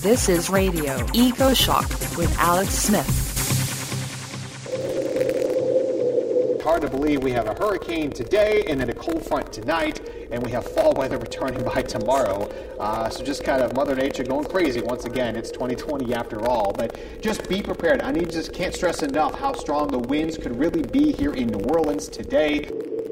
This is Radio Eco Shock with Alex Smith. Hard to believe we have a hurricane today and then a cold front tonight, and we have fall weather returning by tomorrow. So just kind of Mother Nature going crazy once again. It's 2020 after all, but just be prepared. Just can't stress enough how strong the winds could really be here in New Orleans today.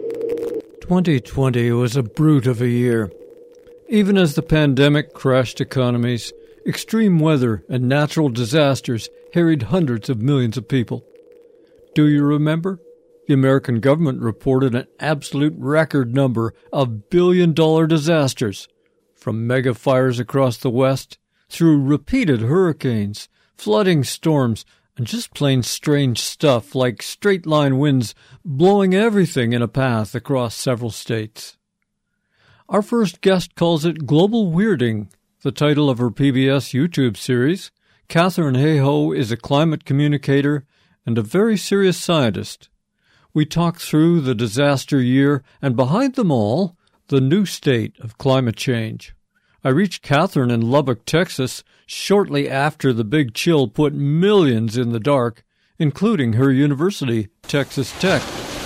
2020 was a brute of a year. Even as the pandemic crashed economies, extreme weather and natural disasters harried hundreds of millions of people. Do you remember? The American government reported an absolute record number of billion-dollar disasters, from mega fires across the West, through repeated hurricanes, flooding storms, and just plain strange stuff like straight-line winds blowing everything in a path across several states. Our first guest calls it Global Weirding, the title of her PBS YouTube series. Katharine Hayhoe is a climate communicator and a very serious scientist. We talk through the disaster year and behind them all, the new state of climate change. I reached Katharine in Lubbock, Texas, shortly after the big chill put millions in the dark, including her university, Texas Tech.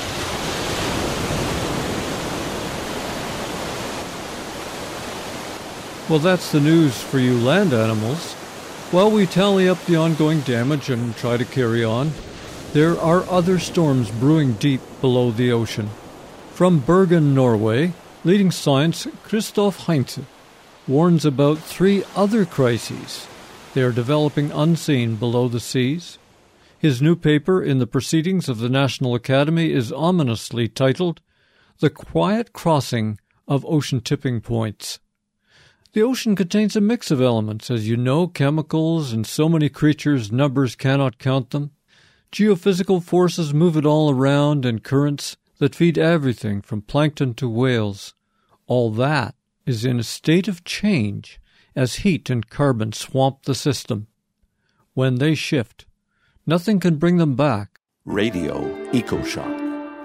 Well, that's the news for you land animals. While we tally up the ongoing damage and try to carry on, there are other storms brewing deep below the ocean. From Bergen, Norway, leading science Christoph Heinze warns about 3 other crises they are developing unseen below the seas. His new paper in the Proceedings of the National Academy is ominously titled The Quiet Crossing of Ocean Tipping Points. The ocean contains a mix of elements, as you know, chemicals and so many creatures numbers cannot count them. Geophysical forces move it all around, and currents that feed everything from plankton to whales. All that is in a state of change as heat and carbon swamp the system. When they shift, nothing can bring them back. Radio EcoShock.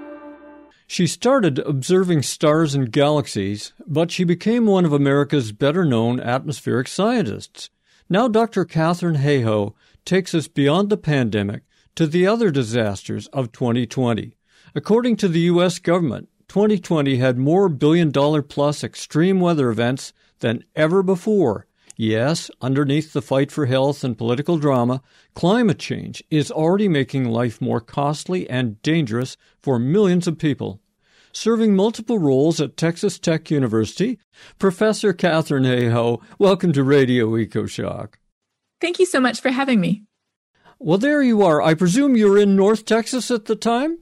She started observing stars and galaxies, but she became one of America's better-known atmospheric scientists. Now Dr. Katharine Hayhoe takes us beyond the pandemic to the other disasters of 2020. According to the U.S. government, 2020 had more billion-dollar-plus extreme weather events than ever before. Yes, underneath the fight for health and political drama, climate change is already making life more costly and dangerous for millions of people. Serving multiple roles at Texas Tech University, Professor Katharine Hayhoe, welcome to Radio EcoShock. Thank you so much for having me. Well, there you are. I presume you were in North Texas at the time?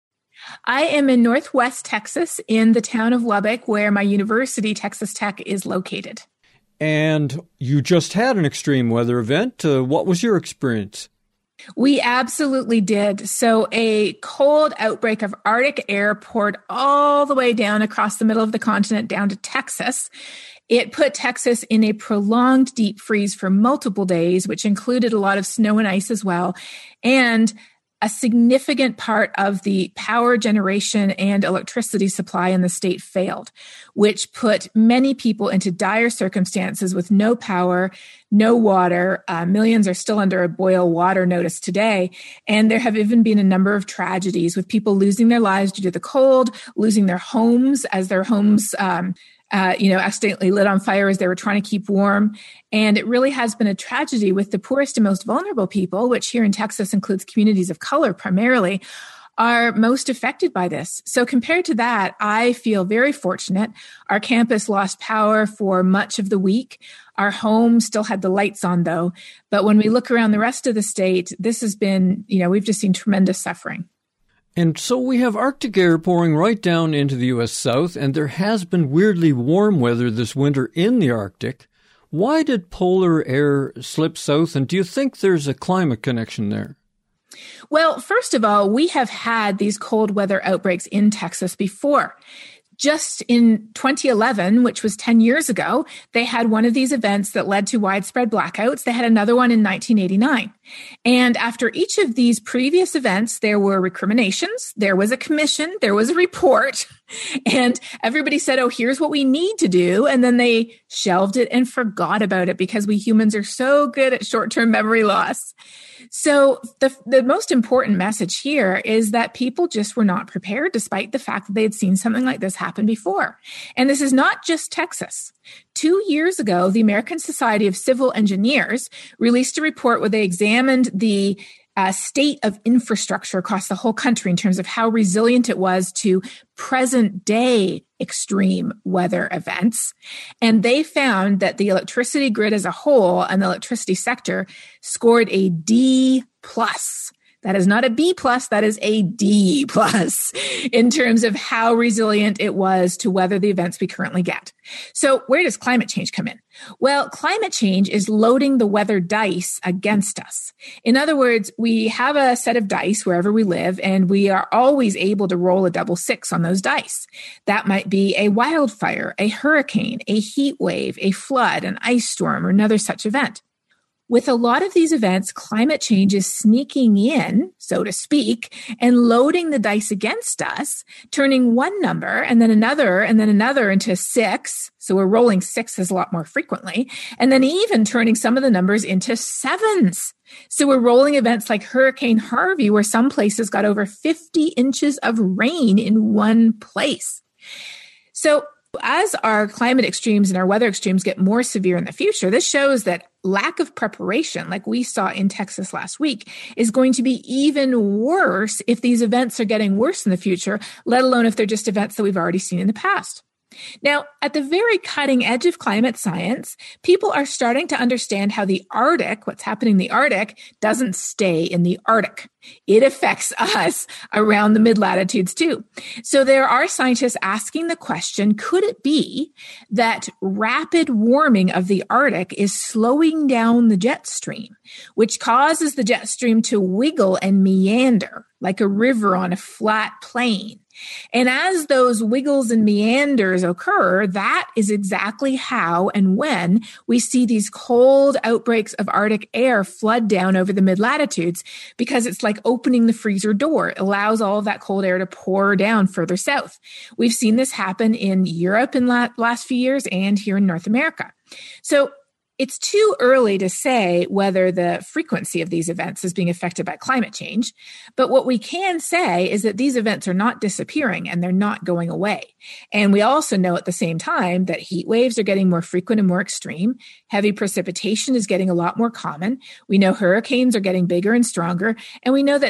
I am in Northwest Texas in the town of Lubbock, where my university, Texas Tech, is located. And you just had an extreme weather event. What was your experience? We absolutely did. So a cold outbreak of Arctic air poured all the way down across the middle of the continent down to Texas. It put Texas in a prolonged deep freeze for multiple days, which included a lot of snow and ice as well. And a significant part of the power generation and electricity supply in the state failed, which put many people into dire circumstances with no power, no water. Millions are still under a boil water notice today. And there have even been a number of tragedies with people losing their lives due to the cold, losing their homes as their homes accidentally lit on fire as they were trying to keep warm. And it really has been a tragedy with the poorest and most vulnerable people, which here in Texas includes communities of color primarily, are most affected by this. So compared to that, I feel very fortunate. Our campus lost power for much of the week. Our home still had the lights on though. But when we look around the rest of the state, this has been, we've just seen tremendous suffering. And so we have Arctic air pouring right down into the U.S. South, and there has been weirdly warm weather this winter in the Arctic. Why did polar air slip south, and do you think there's a climate connection there? Well, first of all, we have had these cold weather outbreaks in Texas before. Just in 2011, which was 10 years ago, they had one of these events that led to widespread blackouts. They had another one in 1989. And after each of these previous events, there were recriminations, there was a commission, there was a report, and everybody said, oh, here's what we need to do. And then they shelved it and forgot about it because we humans are so good at short-term memory loss. So the most important message here is that people just were not prepared, despite the fact that they had seen something like this happen before. And this is not just Texas. 2 years ago, the American Society of Civil Engineers released a report where they examined the state of infrastructure across the whole country in terms of how resilient it was to present day extreme weather events. And they found that the electricity grid as a whole and the electricity sector scored a D+. That is not a B+, that is a D+ in terms of how resilient it was to weather the events we currently get. So where does climate change come in? Well, climate change is loading the weather dice against us. In other words, we have a set of dice wherever we live, and we are always able to roll a double six on those dice. That might be a wildfire, a hurricane, a heat wave, a flood, an ice storm, or another such event. With a lot of these events, climate change is sneaking in, so to speak, and loading the dice against us, turning one number and then another into six. So we're rolling sixes a lot more frequently, and then even turning some of the numbers into sevens. So we're rolling events like Hurricane Harvey, where some places got over 50 inches of rain in one place. So as our climate extremes and our weather extremes get more severe in the future, this shows that lack of preparation, like we saw in Texas last week, is going to be even worse if these events are getting worse in the future, let alone if they're just events that we've already seen in the past. Now, at the very cutting edge of climate science, people are starting to understand how the Arctic, what's happening in the Arctic, doesn't stay in the Arctic. It affects us around the mid-latitudes too. So there are scientists asking the question, could it be that rapid warming of the Arctic is slowing down the jet stream, which causes the jet stream to wiggle and meander like a river on a flat plain? And as those wiggles and meanders occur, that is exactly how and when we see these cold outbreaks of Arctic air flood down over the mid-latitudes, because it's like opening the freezer door. It allows all of that cold air to pour down further south. We've seen this happen in Europe in the last few years and here in North America. So it's too early to say whether the frequency of these events is being affected by climate change. But what we can say is that these events are not disappearing and they're not going away. And we also know at the same time that heat waves are getting more frequent and more extreme. Heavy precipitation is getting a lot more common. We know hurricanes are getting bigger and stronger. And we know that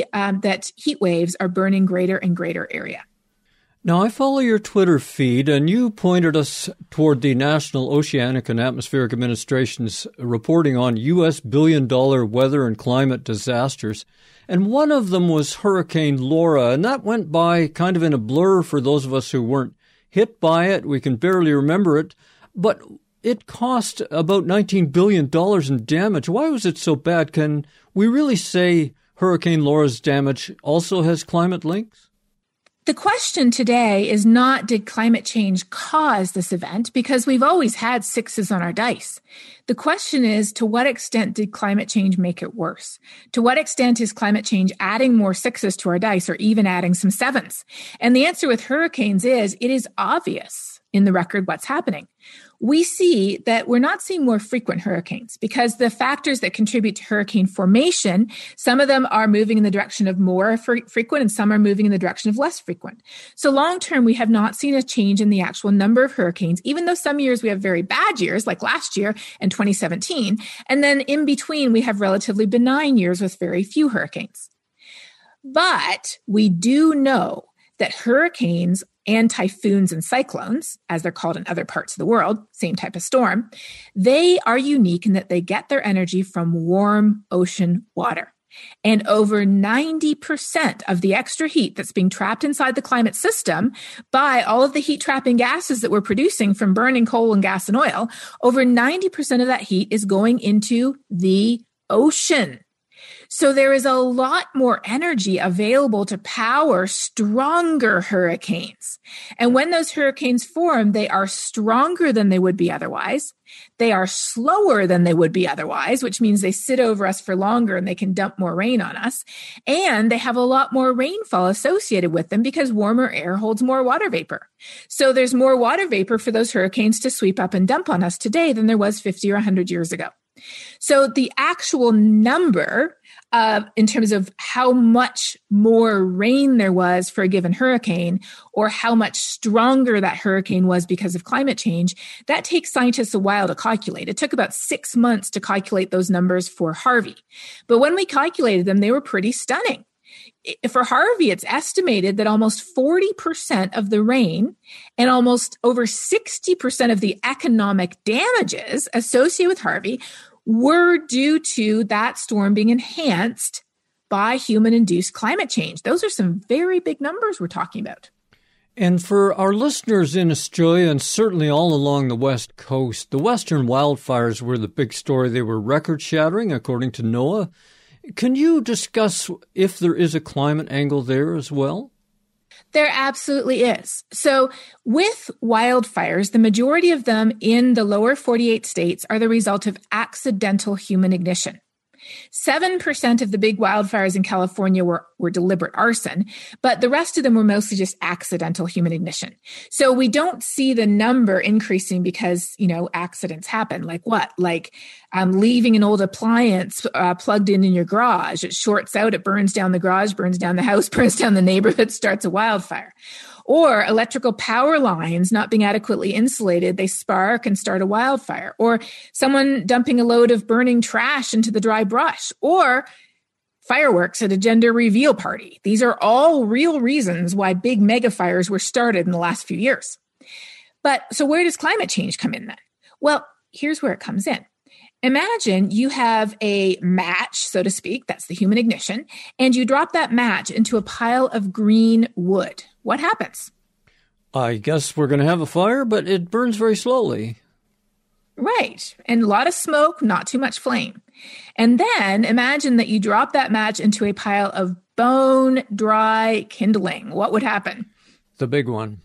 that heat waves are burning greater and greater area. Now, I follow your Twitter feed, and you pointed us toward the National Oceanic and Atmospheric Administration's reporting on U.S. billion-dollar weather and climate disasters. And one of them was Hurricane Laura, and that went by kind of in a blur for those of us who weren't hit by it. We can barely remember it, but it cost about $19 billion in damage. Why was it so bad? Can we really say Hurricane Laura's damage also has climate links? The question today is not, did climate change cause this event? Because we've always had sixes on our dice. The question is, to what extent did climate change make it worse? To what extent is climate change adding more sixes to our dice or even adding some sevens? And the answer with hurricanes is, it is obvious in the record what's happening. We see that we're not seeing more frequent hurricanes because the factors that contribute to hurricane formation, some of them are moving in the direction of more frequent and some are moving in the direction of less frequent. So long term, we have not seen a change in the actual number of hurricanes, even though some years we have very bad years like last year and 2017. And then in between, we have relatively benign years with very few hurricanes. But we do know that hurricanes and typhoons and cyclones, as they're called in other parts of the world, same type of storm, they are unique in that they get their energy from warm ocean water. And over 90% of the extra heat that's being trapped inside the climate system by all of the heat trapping gases that we're producing from burning coal and gas and oil, over 90% of that heat is going into the ocean. So there is a lot more energy available to power stronger hurricanes. And when those hurricanes form, they are stronger than they would be otherwise. They are slower than they would be otherwise, which means they sit over us for longer and they can dump more rain on us. And they have a lot more rainfall associated with them because warmer air holds more water vapor. So there's more water vapor for those hurricanes to sweep up and dump on us today than there was 50 or 100 years ago. So the actual number in terms of how much more rain there was for a given hurricane or how much stronger that hurricane was because of climate change, that takes scientists a while to calculate. It took about 6 months to calculate those numbers for Harvey. But when we calculated them, they were pretty stunning. For Harvey, it's estimated that almost 40% of the rain and almost over 60% of the economic damages associated with Harvey were due to that storm being enhanced by human-induced climate change. Those are some very big numbers we're talking about. And for our listeners in Australia and certainly all along the West Coast, the Western wildfires were the big story. They were record-shattering, according to NOAA. Can you discuss if there is a climate angle there as well? There absolutely is. So with wildfires, the majority of them in the lower 48 states are the result of accidental human ignition. 7% of the big wildfires in California were deliberate arson, but the rest of them were mostly just accidental human ignition. So we don't see the number increasing because, accidents happen. Like what? Like leaving an old appliance plugged in your garage. It shorts out, it burns down the garage, burns down the house, burns down the neighborhood, starts a wildfire. Or electrical power lines not being adequately insulated, they spark and start a wildfire. Or someone dumping a load of burning trash into the dry brush. Or fireworks at a gender reveal party. These are all real reasons why big mega fires were started in the last few years. But so where does climate change come in then? Well, here's where it comes in. Imagine you have a match, so to speak, that's the human ignition, and you drop that match into a pile of green wood. What happens? I guess we're going to have a fire, but it burns very slowly. Right. And a lot of smoke, not too much flame. And then imagine that you drop that match into a pile of bone dry kindling. What would happen? The big one.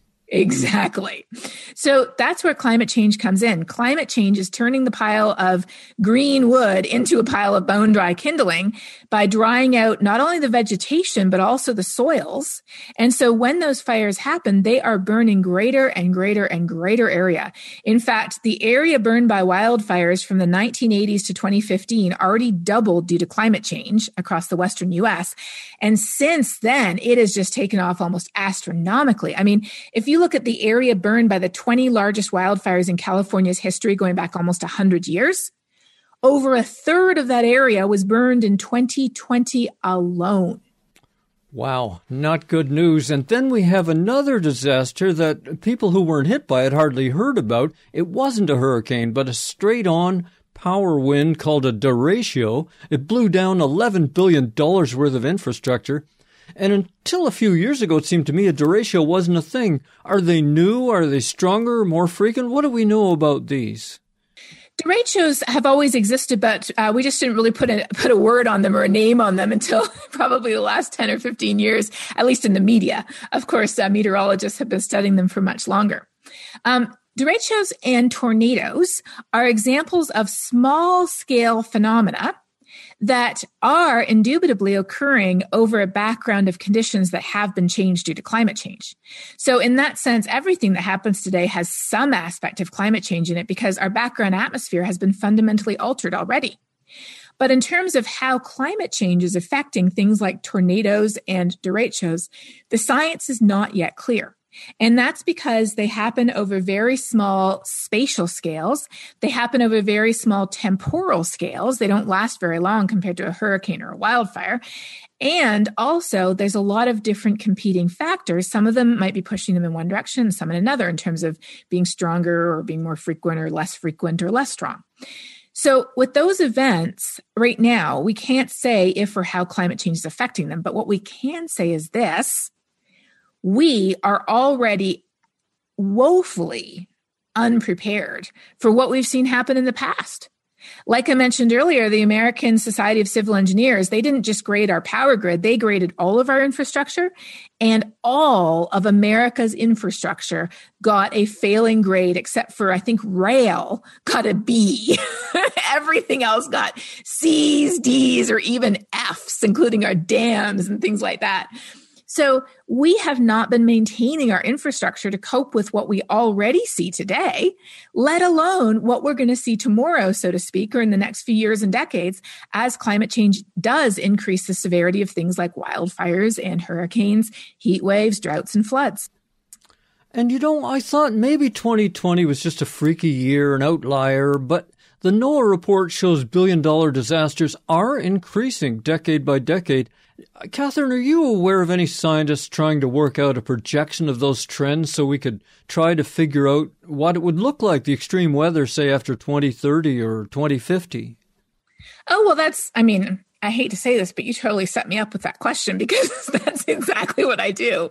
Exactly. So that's where climate change comes in. Climate change is turning the pile of green wood into a pile of bone dry kindling by drying out not only the vegetation, but also the soils. And so when those fires happen, they are burning greater and greater and greater area. In fact, the area burned by wildfires from the 1980s to 2015 already doubled due to climate change across the Western US. And since then, it has just taken off almost astronomically. I mean, if you look at the area burned by the 20 largest wildfires in California's history going back almost 100 years, over a third of that area was burned in 2020 alone. Wow, not good news. And then we have another disaster that people who weren't hit by it hardly heard about. It wasn't a hurricane, but a straight-on power wind called a derecho. It blew down $11 billion worth of infrastructure. And until a few years ago, it seemed to me a derecho wasn't a thing. Are they new? Are they stronger, more frequent? What do we know about these? Derechos have always existed, but we just didn't really put a word on them or a name on them until probably the last 10 or 15 years, at least in the media. Of course, meteorologists have been studying them for much longer. Derechos and tornadoes are examples of small-scale phenomena that are indubitably occurring over a background of conditions that have been changed due to climate change. So in that sense, everything that happens today has some aspect of climate change in it because our background atmosphere has been fundamentally altered already. But in terms of how climate change is affecting things like tornadoes and derechos, the science is not yet clear. And that's because they happen over very small spatial scales. They happen over very small temporal scales. They don't last very long compared to a hurricane or a wildfire. And also, there's a lot of different competing factors. Some of them might be pushing them in one direction, some in another, in terms of being stronger or being more frequent or less strong. So with those events right now, we can't say if or how climate change is affecting them. But what we can say is this: we are already woefully unprepared for what we've seen happen in the past. Like I mentioned earlier, the American Society of Civil Engineers, they didn't just grade our power grid, they graded all of our infrastructure, and all of America's infrastructure got a failing grade, except for, I think, rail got a B. Everything else got C's, D's, or even F's, including our dams and things like that. So we have not been maintaining our infrastructure to cope with what we already see today, let alone what we're going to see tomorrow, so to speak, or in the next few years and decades, as climate change does increase the severity of things like wildfires and hurricanes, heat waves, droughts, and floods. And I thought maybe 2020 was just a freaky year, an outlier, but the NOAA report shows billion-dollar disasters are increasing decade by decade. Catherine, are you aware of any scientists trying to work out a projection of those trends so we could try to figure out what it would look like, the extreme weather, say, after 2030 or 2050? Oh, well, I hate to say this, but you totally set me up with that question because that's exactly what I do.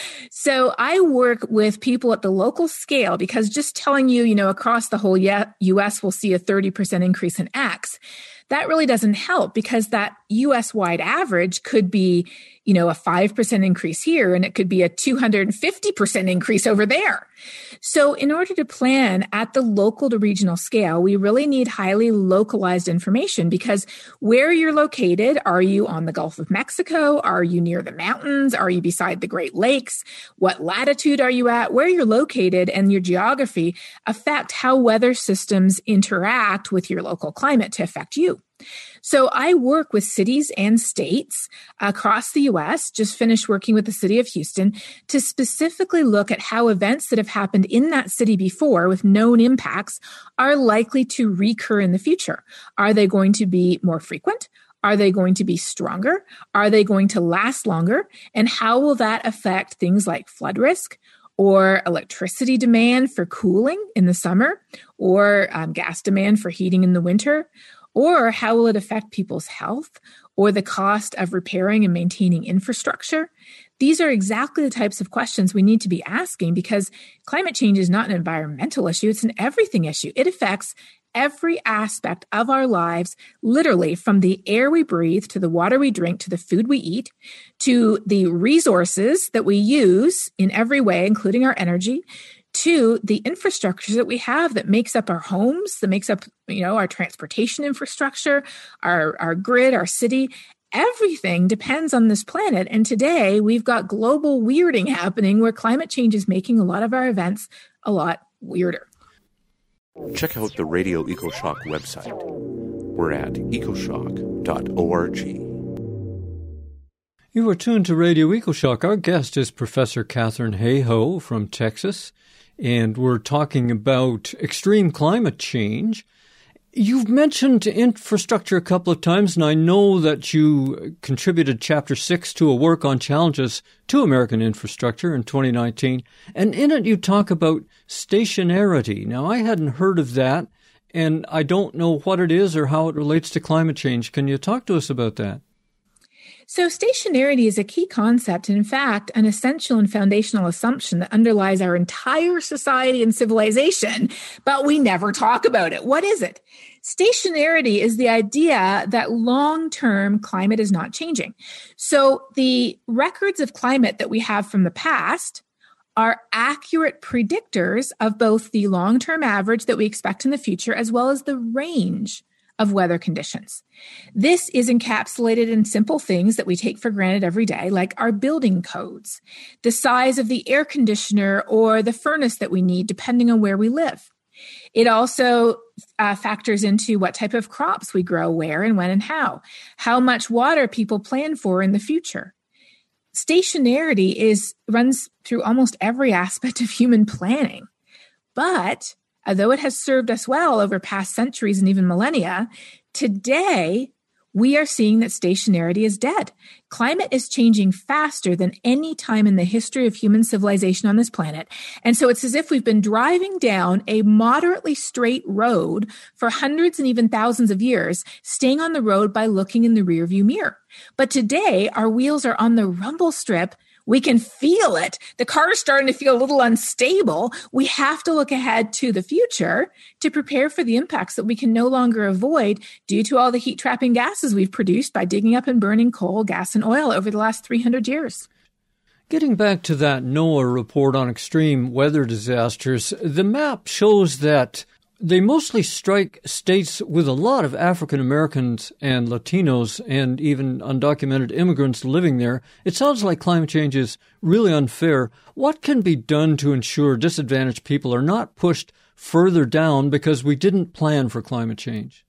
So I work with people at the local scale because just telling you, across the whole U.S. we'll see a 30% increase in X, that really doesn't help because that U.S.-wide average could be, a 5% increase here, and it could be a 250% increase over there. So in order to plan at the local to regional scale, we really need highly localized information because where you're located, are you on the Gulf of Mexico? Are you near the mountains? Are you beside the Great Lakes? What latitude are you at? Where you're located and your geography affect how weather systems interact with your local climate to affect you. So I work with cities and states across the U.S., just finished working with the city of Houston, to specifically look at how events that have happened in that city before with known impacts are likely to recur in the future. Are they going to be more frequent? Are they going to be stronger? Are they going to last longer? And how will that affect things like flood risk, or electricity demand for cooling in the summer, or gas demand for heating in the winter? Or how will it affect people's health or the cost of repairing and maintaining infrastructure? These are exactly the types of questions we need to be asking because climate change is not an environmental issue. It's an everything issue. It affects every aspect of our lives, literally from the air we breathe to the water we drink to the food we eat to the resources that we use in every way, including our energy, to the infrastructure that we have that makes up our homes, that makes up, our transportation infrastructure, our grid, our city. Everything depends on this planet. And today we've got global weirding happening where climate change is making a lot of our events a lot weirder. Check out the Radio EcoShock website. We're at ecoshock.org. You are tuned to Radio EcoShock. Our guest is Professor Katherine Hayhoe from Texas, and we're talking about extreme climate change. You've mentioned infrastructure a couple of times, and I know that you contributed Chapter 6 to a work on challenges to American infrastructure in 2019, and in it you talk about stationarity. Now, I hadn't heard of that, and I don't know what it is or how it relates to climate change. Can you talk to us about that? So stationarity is a key concept, and in fact, an essential and foundational assumption that underlies our entire society and civilization, but we never talk about it. What is it? Stationarity is the idea that long-term climate is not changing. So the records of climate that we have from the past are accurate predictors of both the long-term average that we expect in the future, as well as the range of weather conditions. This is encapsulated in simple things that we take for granted every day, like our building codes, the size of the air conditioner or the furnace that we need, depending on where we live. It also factors into what type of crops we grow, where and when and how much water people plan for in the future. Stationarity runs through almost every aspect of human planning, but although it has served us well over past centuries and even millennia, today we are seeing that stationarity is dead. Climate is changing faster than any time in the history of human civilization on this planet. And so it's as if we've been driving down a moderately straight road for hundreds and even thousands of years, staying on the road by looking in the rearview mirror. But today our wheels are on the rumble strip We can feel it. The car is starting to feel a little unstable. We have to look ahead to the future to prepare for the impacts that we can no longer avoid due to all the heat trapping gases we've produced by digging up and burning coal, gas, and oil over the last 300 years. Getting back to that NOAA report on extreme weather disasters, the map shows that they mostly strike states with a lot of African Americans and Latinos and even undocumented immigrants living there. It sounds like climate change is really unfair. What can be done to ensure disadvantaged people are not pushed further down because we didn't plan for climate change?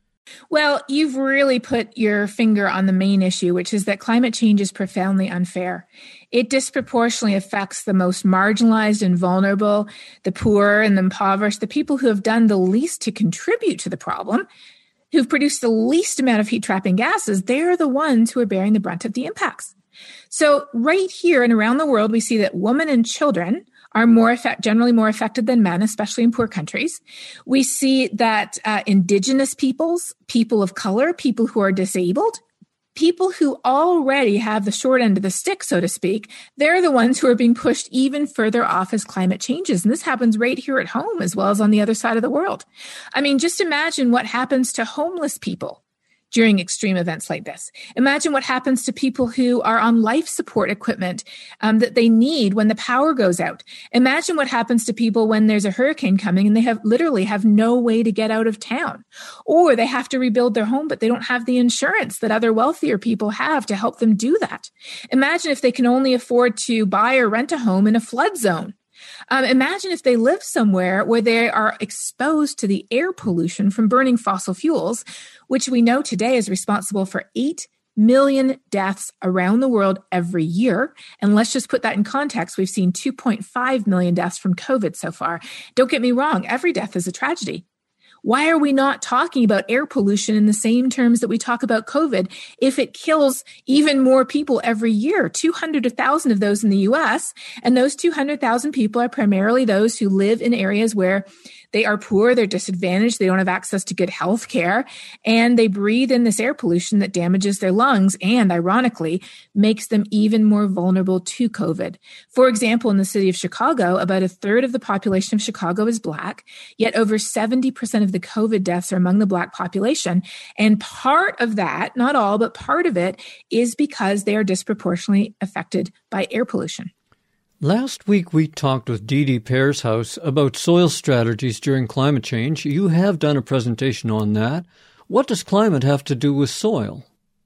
Well, you've really put your finger on the main issue, which is that climate change is profoundly unfair. It disproportionately affects the most marginalized and vulnerable, the poor and the impoverished, the people who have done the least to contribute to the problem, who've produced the least amount of heat-trapping gases. They're the ones who are bearing the brunt of the impacts. So right here and around the world, we see that women and children are generally more affected than men, especially in poor countries. We see that indigenous peoples, people of color, people who are disabled, people who already have the short end of the stick, so to speak, they're the ones who are being pushed even further off as climate changes. And this happens right here at home as well as on the other side of the world. I mean, just imagine what happens to homeless people during extreme events like this. Imagine what happens to people who are on life support equipment that they need when the power goes out. Imagine what happens to people when there's a hurricane coming and they literally have no way to get out of town. Or they have to rebuild their home, but they don't have the insurance that other wealthier people have to help them do that. Imagine if they can only afford to buy or rent a home in a flood zone. Imagine if they live somewhere where they are exposed to the air pollution from burning fossil fuels, which we know today is responsible for 8 million deaths around the world every year. And let's just put that in context. We've seen 2.5 million deaths from COVID so far. Don't get me wrong. Every death is a tragedy. Why are we not talking about air pollution in the same terms that we talk about COVID if it kills even more people every year? 200,000 of those in the US, and those 200,000 people are primarily those who live in areas where they are poor, they're disadvantaged, they don't have access to good health care, and they breathe in this air pollution that damages their lungs and, ironically, makes them even more vulnerable to COVID. For example, in the city of Chicago, about a third of the population of Chicago is Black, yet over 70% of the COVID deaths are among the Black population. And part of that, not all, but part of it is because they are disproportionately affected by air pollution. Last week, we talked with Dee Dee Pearshouse about soil strategies during climate change. You have done a presentation on that. What does climate have to do with soil?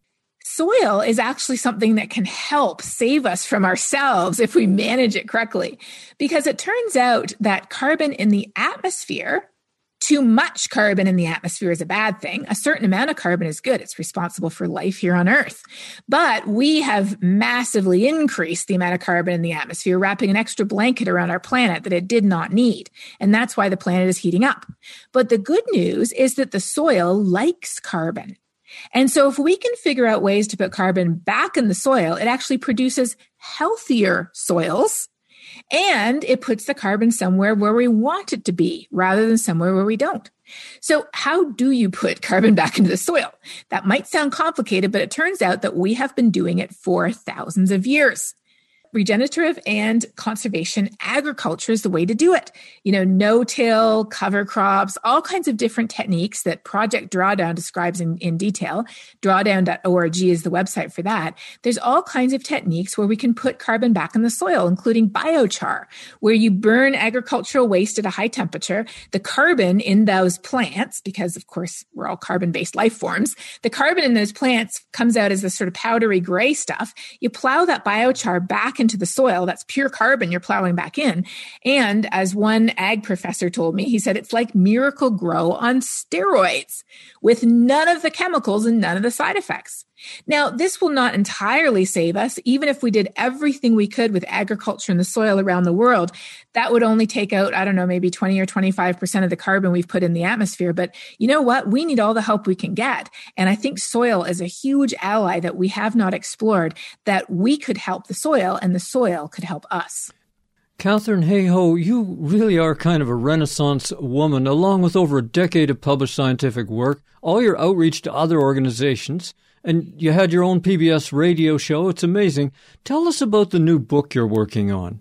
Soil is actually something that can help save us from ourselves if we manage it correctly, because it turns out that carbon in the atmosphere, too much carbon in the atmosphere is a bad thing. A certain amount of carbon is good. It's responsible for life here on Earth. But we have massively increased the amount of carbon in the atmosphere, wrapping an extra blanket around our planet that it did not need. And that's why the planet is heating up. But the good news is that the soil likes carbon. And so if we can figure out ways to put carbon back in the soil, it actually produces healthier soils. And it puts the carbon somewhere where we want it to be rather than somewhere where we don't. So how do you put carbon back into the soil? That might sound complicated, but it turns out that we have been doing it for thousands of years. Regenerative and conservation agriculture is the way to do it. No-till, cover crops, all kinds of different techniques that Project Drawdown describes in detail. Drawdown.org is the website for that. There's all kinds of techniques where we can put carbon back in the soil, including biochar, where you burn agricultural waste at a high temperature. The carbon in those plants, because of course we're all carbon-based life forms, the carbon in those plants comes out as this sort of powdery gray stuff. You plow that biochar back into the soil. That's pure carbon you're plowing back in. And as one ag professor told me, he said, it's like Miracle-Gro on steroids with none of the chemicals and none of the side effects. Now, this will not entirely save us. Even if we did everything we could with agriculture in the soil around the world, that would only take out, maybe 20 or 25% of the carbon we've put in the atmosphere. But you know what? We need all the help we can get. And I think soil is a huge ally that we have not explored, that we could help the soil and the soil could help us. Katharine Hayhoe, you really are kind of a Renaissance woman, along with over a decade of published scientific work, all your outreach to other organizations, And you had your own PBS radio show. It's amazing. Tell us about the new book you're working on.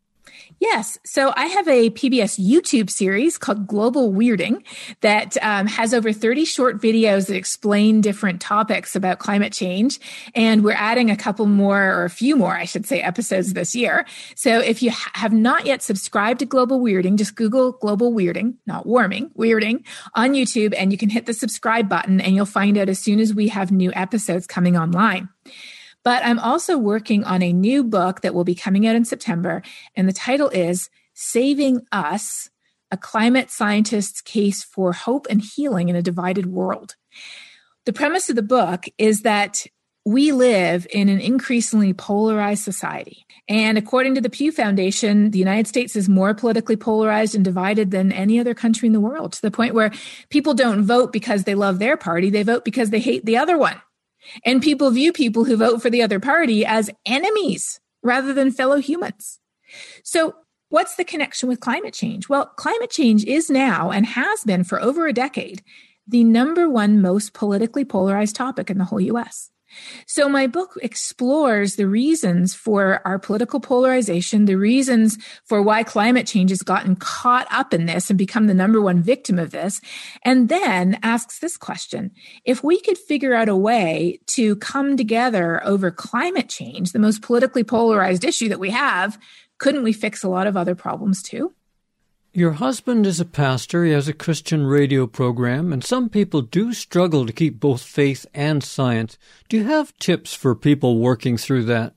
Yes. So I have a PBS YouTube series called Global Weirding that has over 30 short videos that explain different topics about climate change. And we're adding a couple more, or a few more, I should say, episodes this year. So if you have not yet subscribed to Global Weirding, just Google Global Weirding, not warming, weirding on YouTube, and you can hit the subscribe button and you'll find out as soon as we have new episodes coming online. But I'm also working on a new book that will be coming out in September, and the title is Saving Us, A Climate Scientist's Case for Hope and Healing in a Divided World. The premise of the book is that we live in an increasingly polarized society. And according to the Pew Foundation, the United States is more politically polarized and divided than any other country in the world, to the point where people don't vote because they love their party, they vote because they hate the other one. And people view people who vote for the other party as enemies rather than fellow humans. So what's the connection with climate change? Well, climate change is now, and has been for over a decade, the number one most politically polarized topic in the whole U.S. So my book explores the reasons for our political polarization, the reasons for why climate change has gotten caught up in this and become the number one victim of this, and then asks this question: if we could figure out a way to come together over climate change, the most politically polarized issue that we have, couldn't we fix a lot of other problems too? Your husband is a pastor. He has a Christian radio program, and some people do struggle to keep both faith and science. Do you have tips for people working through that?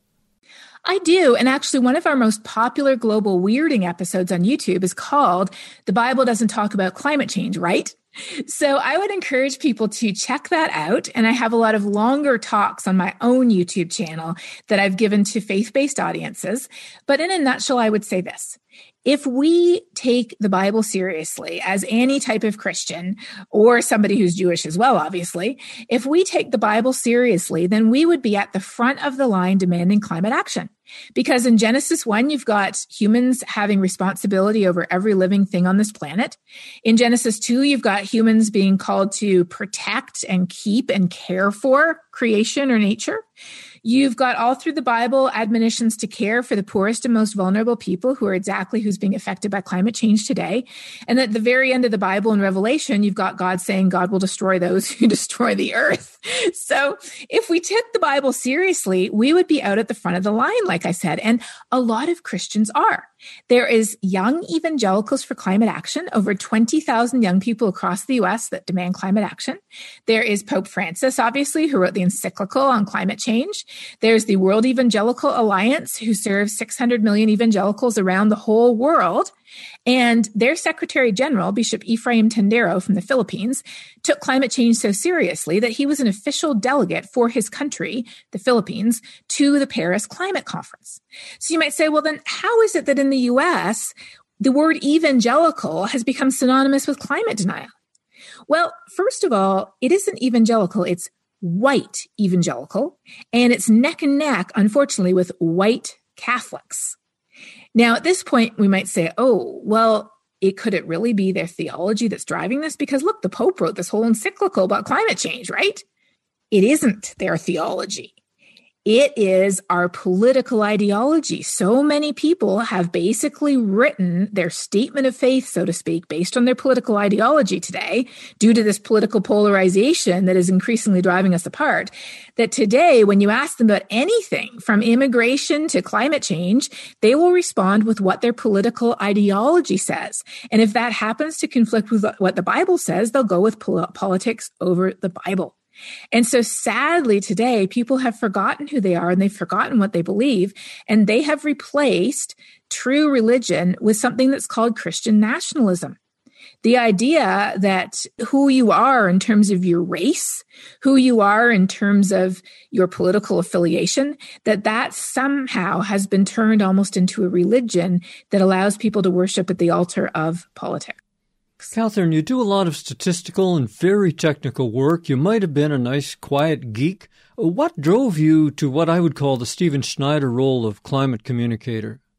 I do. And actually, one of our most popular Global Weirding episodes on YouTube is called The Bible Doesn't Talk About Climate Change, right? So I would encourage people to check that out. And I have a lot of longer talks on my own YouTube channel that I've given to faith-based audiences. But in a nutshell, I would say this: if we take the Bible seriously as any type of Christian, or somebody who's Jewish as well, obviously, if we take the Bible seriously, then we would be at the front of the line demanding climate action. Because in Genesis 1, you've got humans having responsibility over every living thing on this planet. In Genesis 2, you've got humans being called to protect and keep and care for creation or nature. You've got all through the Bible admonitions to care for the poorest and most vulnerable people, who are exactly who's being affected by climate change today. And at the very end of the Bible in Revelation, you've got God saying God will destroy those who destroy the earth. So if we took the Bible seriously, we would be out at the front of the line, like I said, and a lot of Christians are. There is Young Evangelicals for Climate Action, over 20,000 young people across the U.S. that demand climate action. There is Pope Francis, obviously, who wrote the encyclical on climate change. There's the World Evangelical Alliance, who serves 600 million evangelicals around the whole world. And their Secretary General, Bishop Ephraim Tendero from the Philippines, took climate change so seriously that he was an official delegate for his country, the Philippines, to the Paris Climate Conference. So you might say, well, then how is it that in the U.S., the word evangelical has become synonymous with climate denial? Well, first of all, it isn't evangelical, it's white evangelical, and it's neck and neck, unfortunately, with white Catholics. Now, at this point, we might say, oh, well, could it really be their theology that's driving this? Because look, the Pope wrote this whole encyclical about climate change, right? It isn't their theology. It is our political ideology. So many people have basically written their statement of faith, so to speak, based on their political ideology today, due to this political polarization that is increasingly driving us apart, that today, when you ask them about anything from immigration to climate change, they will respond with what their political ideology says. And if that happens to conflict with what the Bible says, they'll go with politics over the Bible. And so sadly today, people have forgotten who they are and they've forgotten what they believe, and they have replaced true religion with something that's called Christian nationalism. The idea that who you are in terms of your race, who you are in terms of your political affiliation, that somehow has been turned almost into a religion that allows people to worship at the altar of politics. Catherine, you do a lot of statistical and very technical work. You might have been a nice, quiet geek. What drove you to what I would call the Stephen Schneider role of climate communicator?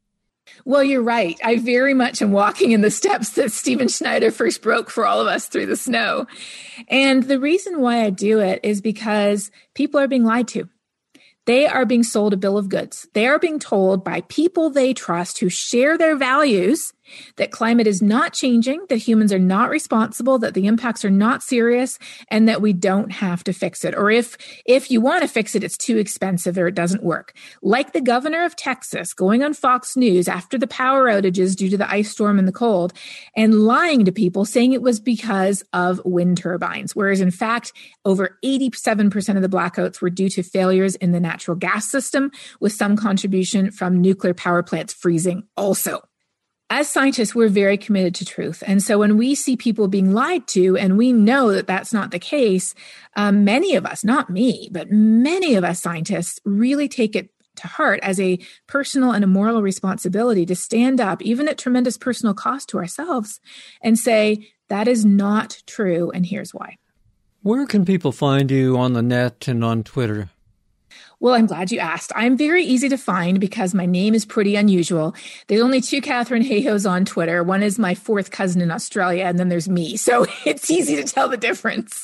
Well, you're right. I very much am walking in the steps that Stephen Schneider first broke for all of us through the snow. And the reason why I do it is because people are being lied to. They are being sold a bill of goods. They are being told by people they trust who share their values that climate is not changing, that humans are not responsible, that the impacts are not serious, and that we don't have to fix it. Or if you want to fix it, it's too expensive or it doesn't work. Like the governor of Texas going on Fox News after the power outages due to the ice storm and the cold and lying to people saying it was because of wind turbines, whereas in fact, over 87% of the blackouts were due to failures in the natural gas system, with some contribution from nuclear power plants freezing also. As scientists, we're very committed to truth. And so when we see people being lied to, and we know that that's not the case, many of us, not me, but many of us scientists really take it to heart as a personal and a moral responsibility to stand up, even at tremendous personal cost to ourselves, and say, that is not true, and here's why. Where can people find you on the net and on Twitter? Well, I'm glad you asked. I'm very easy to find because my name is pretty unusual. There's only 2 Katharine Hayhoes on Twitter. One is my 4th cousin in Australia, and then there's me. So it's easy to tell the difference.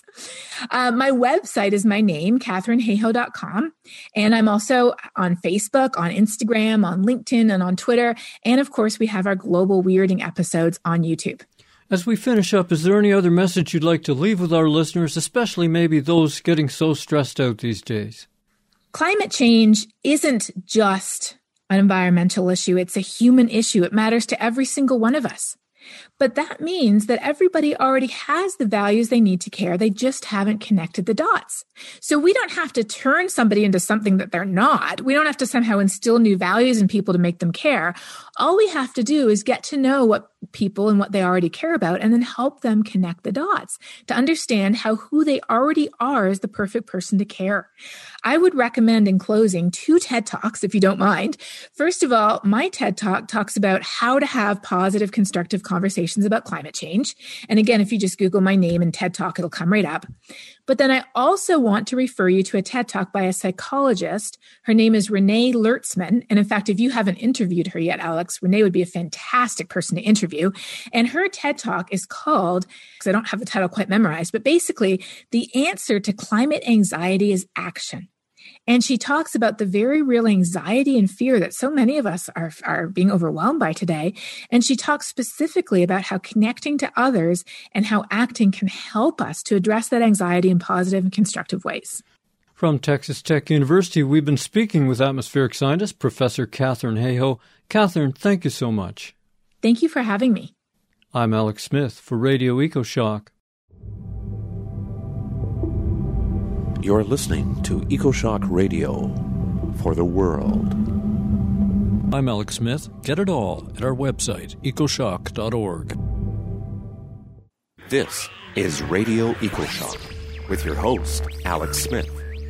My website is my name, katherinehayhoe.com. And I'm also on Facebook, on Instagram, on LinkedIn, and on Twitter. And of course, we have our global weirding episodes on YouTube. As we finish up, is there any other message you'd like to leave with our listeners, especially maybe those getting so stressed out these days? Climate change isn't just an environmental issue. It's a human issue. It matters to every single one of us. But that means that everybody already has the values they need to care. They just haven't connected the dots. So we don't have to turn somebody into something that they're not. We don't have to somehow instill new values in people to make them care. All we have to do is get to know what people and what they already care about, and then help them connect the dots to understand how who they already are is the perfect person to care. I would recommend in closing 2 TED Talks, if you don't mind. First of all, my TED Talk talks about how to have positive, constructive conversations about climate change. And again, if you just Google my name and TED Talk, it'll come right up. But then I also want to refer you to a TED Talk by a psychologist. Her name is Renee Lertzman. And in fact, if you haven't interviewed her yet, Alex, Renee would be a fantastic person to interview. And her TED Talk is called, because I don't have the title quite memorized, but basically, the answer to climate anxiety is action. And she talks about the very real anxiety and fear that so many of us are being overwhelmed by today. And she talks specifically about how connecting to others and how acting can help us to address that anxiety in positive and constructive ways. From Texas Tech University, we've been speaking with atmospheric scientist Professor Katharine Hayhoe. Katharine, thank you so much. Thank you for having me. I'm Alex Smith for Radio EcoShock. You're listening to EcoShock Radio for the world. I'm Alex Smith. Get it all at our website, ecoshock.org. This is Radio EcoShock with your host, Alex Smith.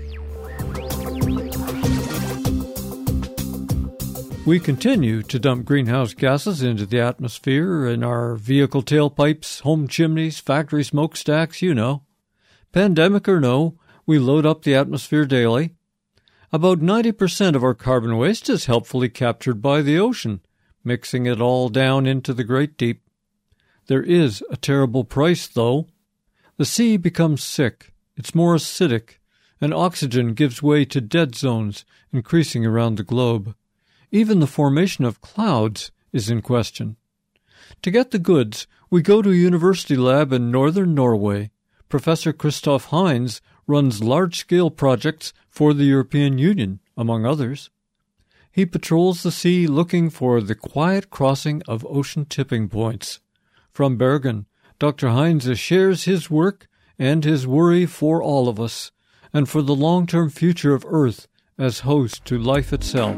We continue to dump greenhouse gases into the atmosphere in our vehicle tailpipes, home chimneys, factory smokestacks, you know. Pandemic or no, we load up the atmosphere daily. About 90% of our carbon waste is helpfully captured by the ocean, mixing it all down into the great deep. There is a terrible price, though. The sea becomes sick, it's more acidic, and oxygen gives way to dead zones, increasing around the globe. Even the formation of clouds is in question. To get the goods, we go to a university lab in northern Norway. Professor Christoph Heinz runs large-scale projects for the European Union, among others. He patrols the sea looking for the quiet crossing of ocean tipping points. From Bergen, Dr. Heinz shares his work and his worry for all of us, and for the long-term future of Earth as host to life itself.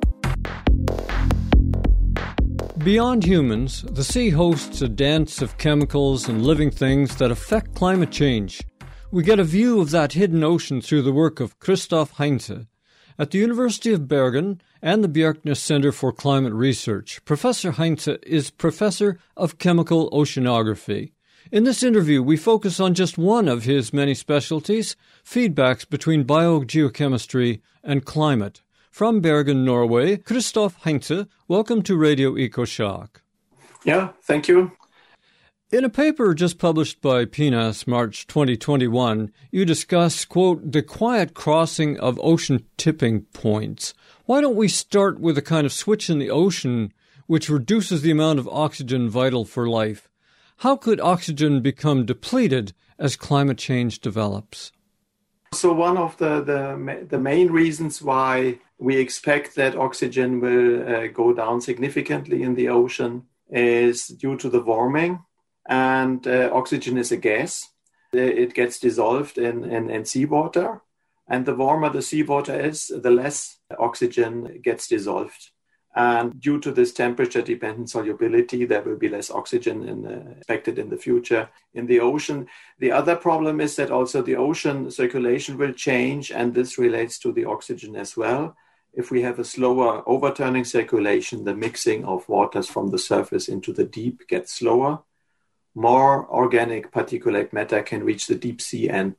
Beyond humans, the sea hosts a dance of chemicals and living things that affect climate change. We get a view of that hidden ocean through the work of Christoph Heinz. At the University of Bergen and the Bjerknes Center for Climate Research, Professor Heinz is Professor of Chemical Oceanography. In this interview, we focus on just one of his many specialties, feedbacks between biogeochemistry and climate. From Bergen, Norway, Christoph Heinze, welcome to Radio EcoShock. Yeah, thank you. In a paper just published by PNAS, March 2021, you discuss, quote, the quiet crossing of ocean tipping points. Why don't we start with a kind of switch in the ocean which reduces the amount of oxygen vital for life? How could oxygen become depleted as climate change develops? So one of the main reasons why we expect that oxygen will go down significantly in the ocean is due to the warming. And oxygen is a gas. It gets dissolved in seawater. And the warmer the seawater is, the less oxygen gets dissolved. And due to this temperature-dependent solubility, there will be less oxygen expected in the future in the ocean. The other problem is that also the ocean circulation will change, and this relates to the oxygen as well. If we have a slower overturning circulation, the mixing of waters from the surface into the deep gets slower. More organic particulate matter can reach the deep sea and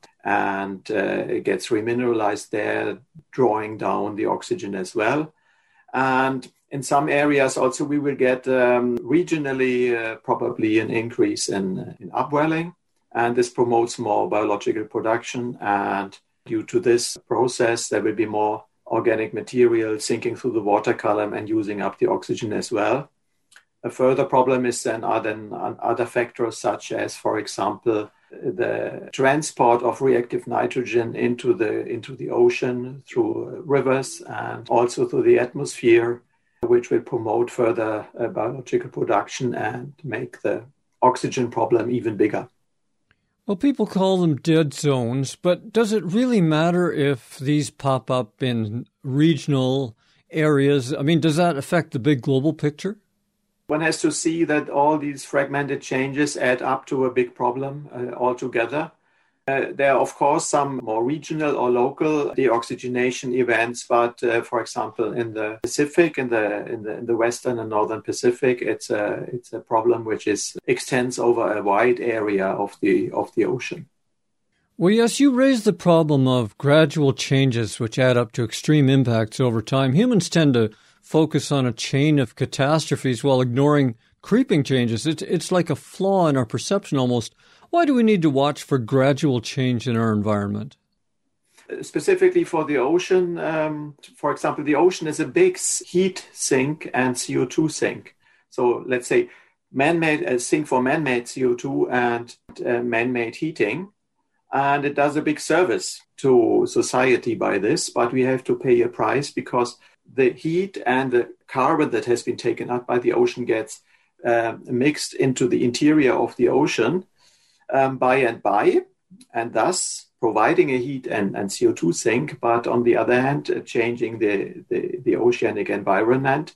it gets remineralized there, drawing down the oxygen as well. And in some areas also we will get regionally probably an increase in upwelling, and this promotes more biological production. And due to this process, there will be more organic material sinking through the water column and using up the oxygen as well. A further problem is then other factors such as, for example, the transport of reactive nitrogen into the ocean through rivers and also through the atmosphere, which will promote further biological production and make the oxygen problem even bigger. Well, people call them dead zones, but does it really matter if these pop up in regional areas? I mean, does that affect the big global picture? One has to see that all these fragmented changes add up to a big problem altogether. There are, of course, some more regional or local deoxygenation events, but for example, in the Pacific, in the Western and Northern Pacific, it's a problem which extends over a wide area of the ocean. Well, yes, you raised the problem of gradual changes which add up to extreme impacts over time. Humans tend to focus on a chain of catastrophes while ignoring creeping changes. It's like a flaw in our perception almost. Why do we need to watch for gradual change in our environment? Specifically for the ocean, for example, the ocean is a big heat sink and CO2 sink. So let's say man-made sink for man-made CO2 and man-made heating. And it does a big service to society by this, but we have to pay a price because the heat and the carbon that has been taken up by the ocean gets mixed into the interior of the ocean by and thus providing a heat and CO2 sink, but on the other hand, changing the oceanic environment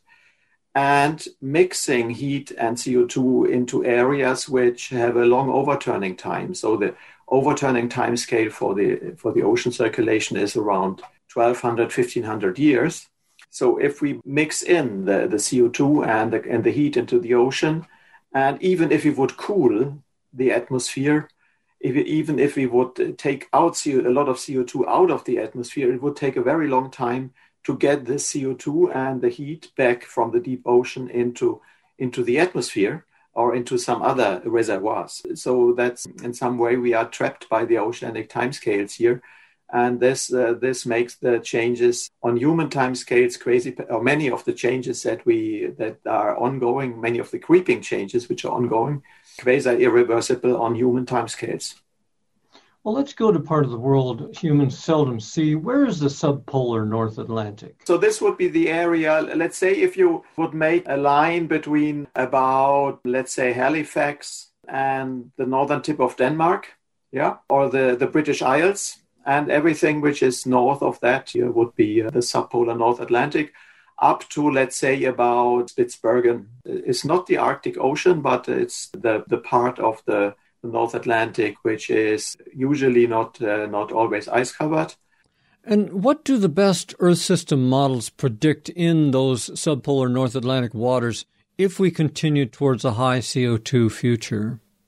and mixing heat and CO2 into areas which have a long overturning time. So the overturning time scale for the ocean circulation is around 1,200, 1,500 years. So if we mix in the CO2 and the heat into the ocean, and even if we would cool the atmosphere, even if we would take out a lot of CO2 out of the atmosphere, it would take a very long time to get the CO2 and the heat back from the deep ocean into the atmosphere or into some other reservoirs. So that's in some way we are trapped by the oceanic timescales here. And this makes the changes on human timescales crazy, or many of the changes that are ongoing, many of the creeping changes which are ongoing, quasi irreversible on human timescales. Well, let's go to part of the world humans seldom see. Where is the subpolar North Atlantic? So this would be the area, let's say if you would make a line between about, let's say, Halifax and the northern tip of Denmark, or the British Isles, and everything which is north of that here would be the subpolar North Atlantic, up to, let's say, about Spitsbergen. It's not the Arctic Ocean, but it's the part of the North Atlantic which is usually not always ice-covered. And what do the best Earth system models predict in those subpolar North Atlantic waters if we continue towards a high CO2 future?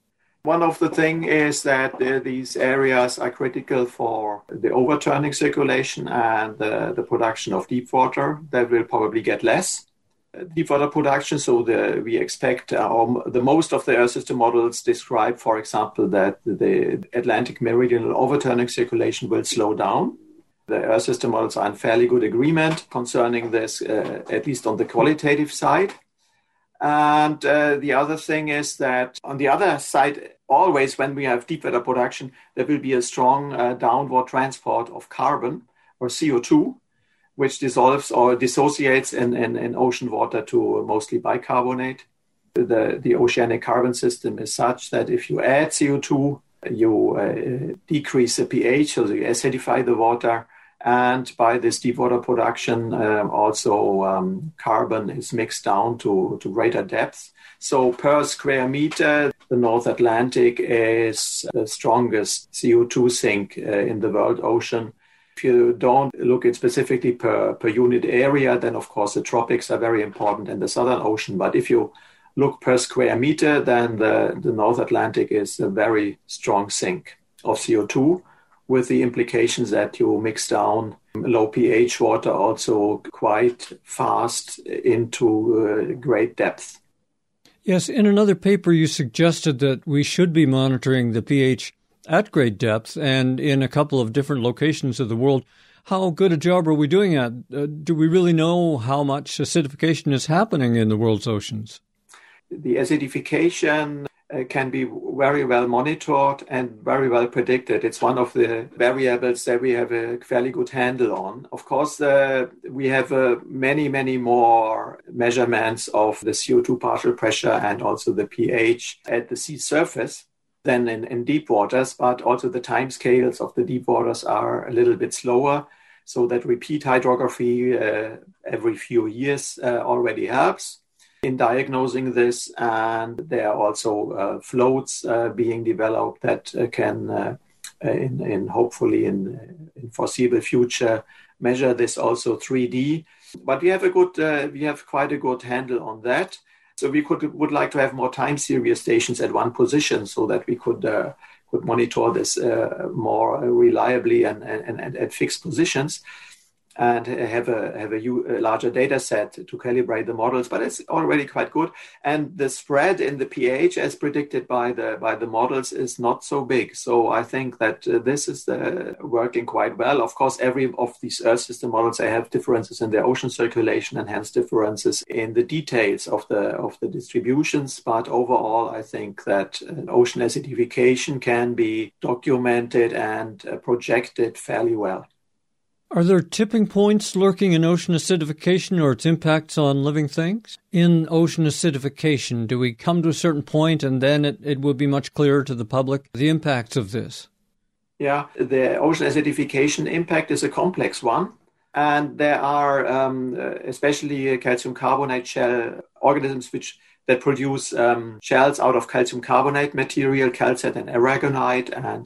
One of the things is that these areas are critical for the overturning circulation and the production of deep water. That will probably get less deep water production. So we expect the most of the Earth system models describe, for example, that the Atlantic meridional overturning circulation will slow down. The Earth system models are in fairly good agreement concerning this, at least on the qualitative side. And the other thing is that on the other side, always when we have deep water production, there will be a strong downward transport of carbon or CO2, which dissolves or dissociates in ocean water to mostly bicarbonate. The oceanic carbon system is such that if you add CO2, you decrease the pH, so you acidify the water. And by this deep water production, also carbon is mixed down to greater depth. So per square meter, the North Atlantic is the strongest CO2 sink in the world ocean. If you don't look at specifically per unit area, then of course the tropics are very important in the Southern Ocean. But if you look per square meter, then the North Atlantic is a very strong sink of CO2, with the implications that you mix down low pH water also quite fast into great depth. Yes, in another paper you suggested that we should be monitoring the pH at great depth and in a couple of different locations of the world. How good a job are we doing at? Do we really know how much acidification is happening in the world's oceans? The acidification can be very well monitored and very well predicted. It's one of the variables that we have a fairly good handle on. Of course, we have many more measurements of the CO2 partial pressure and also the pH at the sea surface than in deep waters, but also the timescales of the deep waters are a little bit slower, so that repeat hydrography every few years already helps in diagnosing this. And there are also floats being developed that can, hopefully in foreseeable future, measure this also 3D. But we have quite a good handle on that. So we would like to have more time series stations at one position so that we could monitor this more reliably and at fixed positions, and have a larger data set to calibrate the models. But it's already quite good. And the spread in the pH as predicted by the models is not so big. So I think that this is working quite well. Of course, every of these Earth system models, they have differences in their ocean circulation and hence differences in the details of the distributions. But overall, I think that ocean acidification can be documented and projected fairly well. Are there tipping points lurking in ocean acidification or its impacts on living things? In ocean acidification, do we come to a certain point and then it will be much clearer to the public the impacts of this? Yeah, the ocean acidification impact is a complex one. And there are especially calcium carbonate shell organisms that produce shells out of calcium carbonate material, calcite and aragonite, and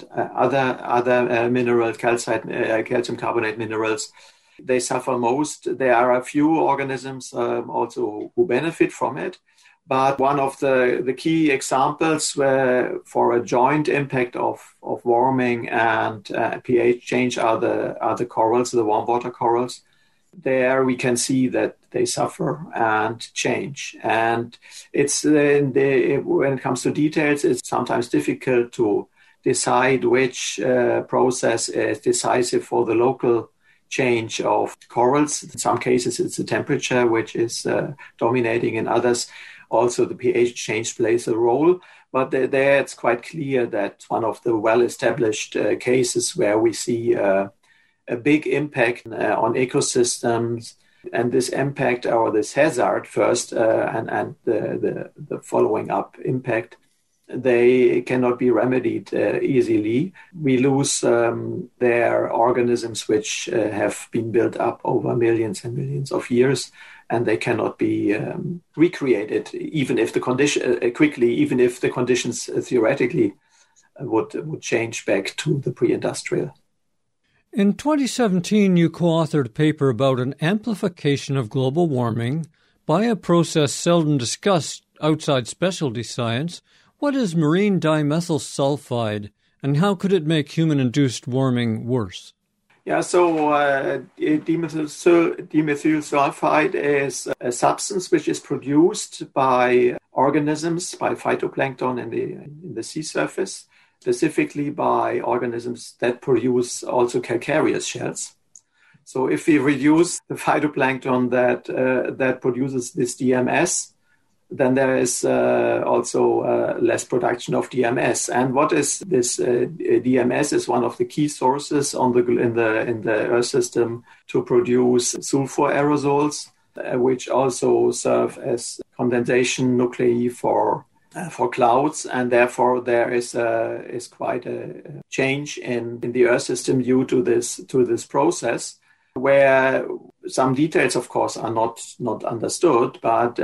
other minerals, calcium carbonate minerals. They suffer most. There are a few organisms also who benefit from it. But one of the key examples for a joint impact of warming and pH change are the corals, the warm water corals. There we can see that they suffer and change. And it's when it comes to details, it's sometimes difficult to decide which process is decisive for the local change of corals. In some cases, it's the temperature which is dominating. In others, also the pH change plays a role. But there it's quite clear that one of the well-established cases where we see a big impact on ecosystems, and this impact or this hazard first and the following up impact, they cannot be remedied easily. We lose their organisms which have been built up over millions and millions of years, and they cannot be recreated even if the conditions theoretically would change back to the pre-industrial. In 2017, you co-authored a paper about an amplification of global warming by a process seldom discussed outside specialty science, What is marine dimethyl sulfide, and how could it make human-induced warming worse? Yeah, so dimethyl sulfide is a substance which is produced by organisms, by phytoplankton in the sea surface, specifically by organisms that produce also calcareous shells. So if we reduce the phytoplankton that produces this DMS, then there is also less production of DMS. And what is this DMS is one of the key sources in the Earth system to produce sulfur aerosols, which also serve as condensation nuclei for clouds, and therefore there is quite a change in the Earth system due to this process, where some details, of course, are not understood, but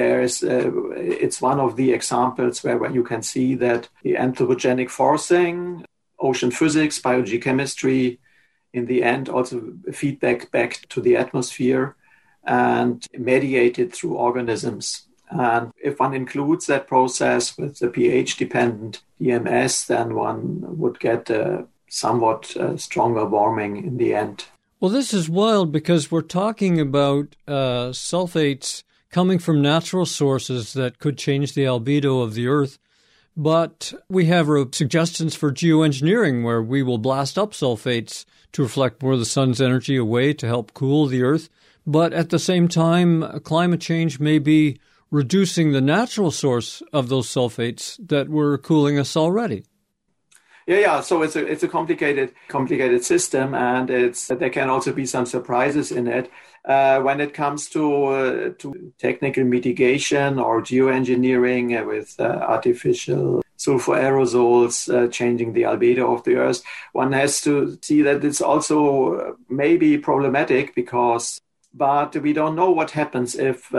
it's one of the examples where you can see that the anthropogenic forcing, ocean physics, biogeochemistry, in the end also feedback back to the atmosphere and mediated through organisms. And if one includes that process with the pH-dependent DMS, then one would get a somewhat stronger warming in the end. Well, this is wild because we're talking about sulfates coming from natural sources that could change the albedo of the Earth. But we have suggestions for geoengineering where we will blast up sulfates to reflect more of the sun's energy away to help cool the Earth. But at the same time, climate change may be reducing the natural source of those sulfates that were cooling us already. Yeah. So it's a complicated system, and there can also be some surprises in it when it comes to technical mitigation or geoengineering with artificial sulfur aerosols changing the albedo of the Earth. One has to see that it's also maybe problematic but we don't know what happens if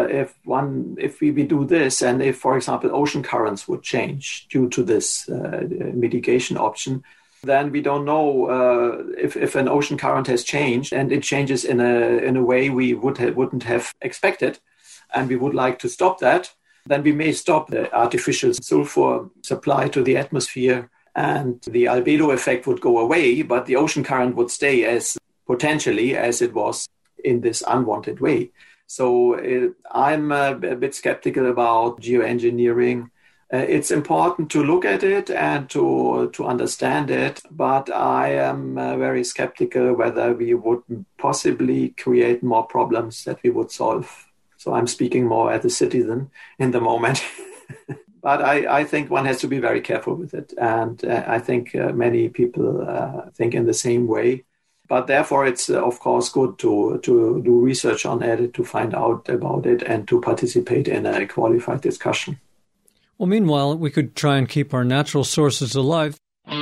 we do this, and if, for example, ocean currents would change due to this mitigation option. Then we don't know if an ocean current has changed and it changes in a way we wouldn't have expected, and we would like to stop that. Then we may stop the artificial sulfur supply to the atmosphere, and the albedo effect would go away, but the ocean current would stay as it was in this unwanted way. So I'm a bit skeptical about geoengineering. It's important to look at it and to understand it, but I am very skeptical whether we would possibly create more problems that we would solve. So I'm speaking more as a citizen in the moment. But I think one has to be very careful with it. And I think many people think in the same way. But therefore, it's, of course, good to do research on it, to find out about it, and to participate in a qualified discussion. Well, meanwhile, we could try and keep our natural sources alive.